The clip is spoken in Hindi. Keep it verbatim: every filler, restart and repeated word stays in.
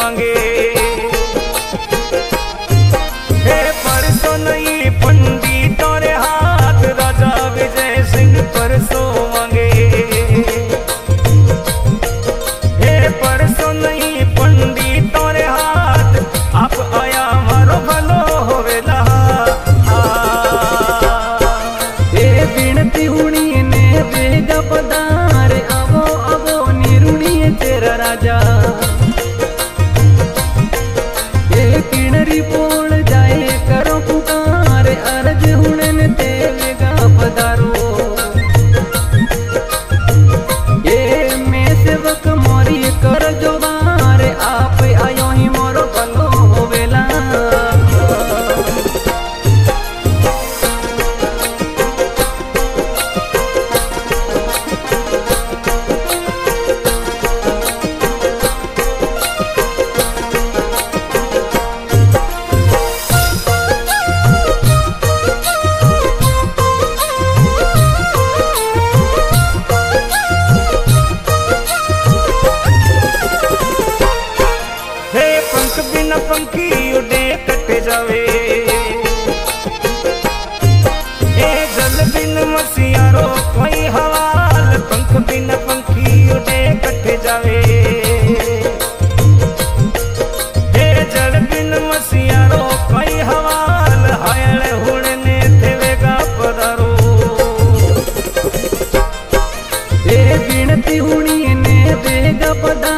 मांगे। हे परसों नहीं पंडित और हाथ राजा विजय सिंह परसों मांगे। हे परसों नहीं पंडित और हाथ आप आया मारो भलो होवेला। ए बिनती हुणी ने बेगा पधार आवो आवो निरुणी तेरा राजा। ए किणरी पोल जाए करो पुकार अर्ज हुणन ते बेगा पधारो। ए मैं सेवक मोरी कर जोबार आप आयो ही मोरो भलो होवेला। बिना पंखी उड़े कटे जावे। ए जल बिन मसियारो कोई हवाल पंख बिना पंखी उड़े कटे जावे। ए जल बिन मसियारो कोई हवाल हायल हुड़ने थेवेगा पधारो। ए बिनती हुणी ने बेगा पधारो।